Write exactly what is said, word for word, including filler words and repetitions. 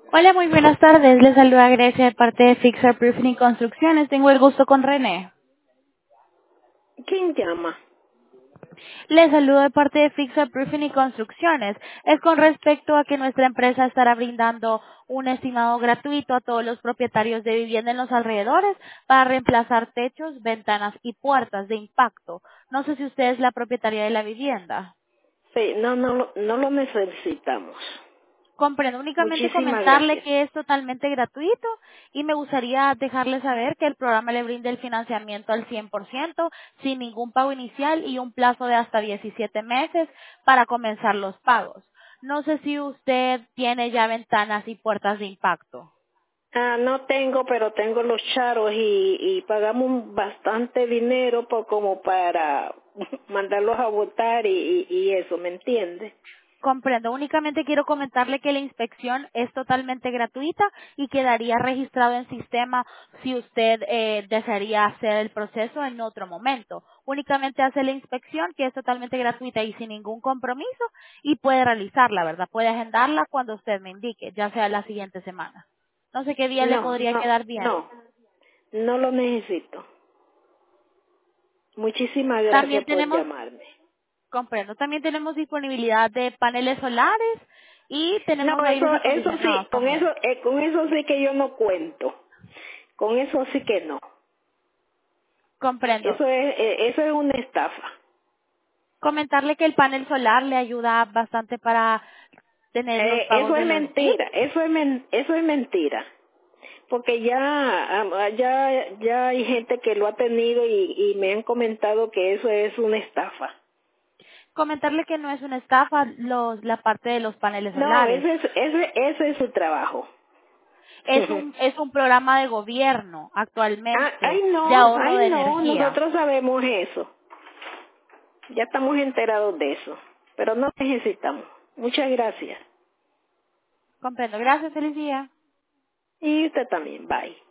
Hola, muy buenas tardes. Les saluda Grecia de parte de Fixer Proofing y Construcciones. Tengo el gusto con René. ¿Quién llama? Les saludo de parte de Fixer Proofing y Construcciones. Es con respecto a que nuestra empresa estará brindando un estimado gratuito a todos los propietarios de vivienda en los alrededores para reemplazar techos, ventanas y puertas de impacto. No sé si usted es la propietaria de la vivienda. Sí, no, no, lo- no lo necesitamos. Comprendo, únicamente Muchísimas comentarle gracias. que es totalmente gratuito y me gustaría dejarle saber que el programa le brinda el financiamiento al cien por ciento sin ningún pago inicial y un plazo de hasta diecisiete meses para comenzar los pagos. No sé si usted tiene ya ventanas y puertas de impacto. Ah, no tengo, pero tengo los charos y, y pagamos bastante dinero por como para mandarlos a votar y, y, y eso, ¿me entiende? Comprendo. Únicamente quiero comentarle que la inspección es totalmente gratuita y quedaría registrado en sistema si usted eh, desearía hacer el proceso en otro momento. Únicamente hace la inspección que es totalmente gratuita y sin ningún compromiso y puede realizarla, ¿verdad? Puede agendarla cuando usted me indique, ya sea la siguiente semana. No sé qué día le No, podría no, quedar bien. no, no lo necesito. Muchísimas También gracias por tenemos, llamarme. comprendo, también tenemos disponibilidad de paneles solares y No, tenemos aires eso, eso sí, acondicionados con también. eso, eh, con eso sí que yo no cuento. Con eso sí que no. Comprendo. Eso es, eh, eso es una estafa. Comentarle que el panel solar le ayuda bastante para tener los Eh, pagos eso de es los biles. mentira, eso es men- eso es mentira, porque ya ah, ya ya hay gente que lo ha tenido y, y me han comentado que eso es una estafa. Comentarle que no es una estafa los, la parte de los paneles No, solares. ese es ese ese es su trabajo. Es un, es un programa de gobierno Ah, actualmente ay de no, ahorro de ay no, energía. nosotros sabemos eso, ya estamos enterados de eso, pero no necesitamos. Muchas gracias. Comprendo. Gracias. Feliz día. Y usted también, bye.